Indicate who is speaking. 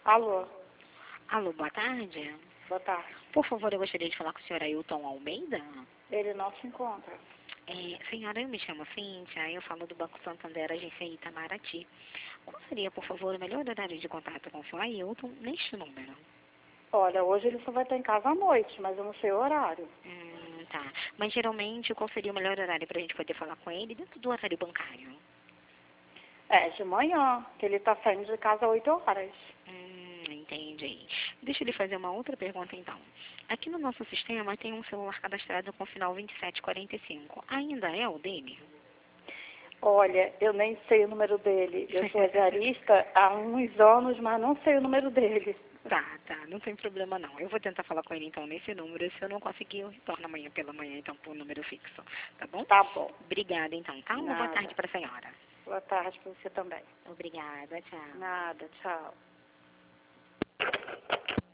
Speaker 1: Alô,
Speaker 2: Alô, boa tarde.
Speaker 1: boa tarde.
Speaker 2: Por favor, eu gostaria de falar com o senhor Ailton Almeida.
Speaker 1: Ele não se encontra.
Speaker 2: Senhora, eu me chamo Cíntia, eu falo do Banco Santander, agência Itamaraty. Qual seria, por favor, o melhor horário de contato com o senhor Ailton neste número?
Speaker 1: Olha, hoje ele só vai estar em casa à noite, mas eu não sei o horário.
Speaker 2: Tá. Mas geralmente, qual seria o melhor horário para a gente poder falar com ele dentro do horário bancário?
Speaker 1: É, de manhã, que ele está saindo de casa às 8 horas.
Speaker 2: Entendi. Deixa eu lhe fazer uma outra pergunta, então. Aqui no nosso sistema tem um celular cadastrado com final 2745. Ainda é o dele?
Speaker 1: Olha, eu nem sei o número dele. Eu sou diarista há uns anos, mas não sei o número dele.
Speaker 2: Tá, não tem problema não. Eu vou tentar falar com ele então nesse número. Se eu não conseguir, eu retorno amanhã pela manhã, então, por número fixo. Tá bom?
Speaker 1: Tá bom.
Speaker 2: Obrigada, então, tá? Uma boa
Speaker 1: Nada.
Speaker 2: tarde para a senhora.
Speaker 1: Boa tarde para você também.
Speaker 2: Obrigada, tchau.
Speaker 1: Nada, tchau.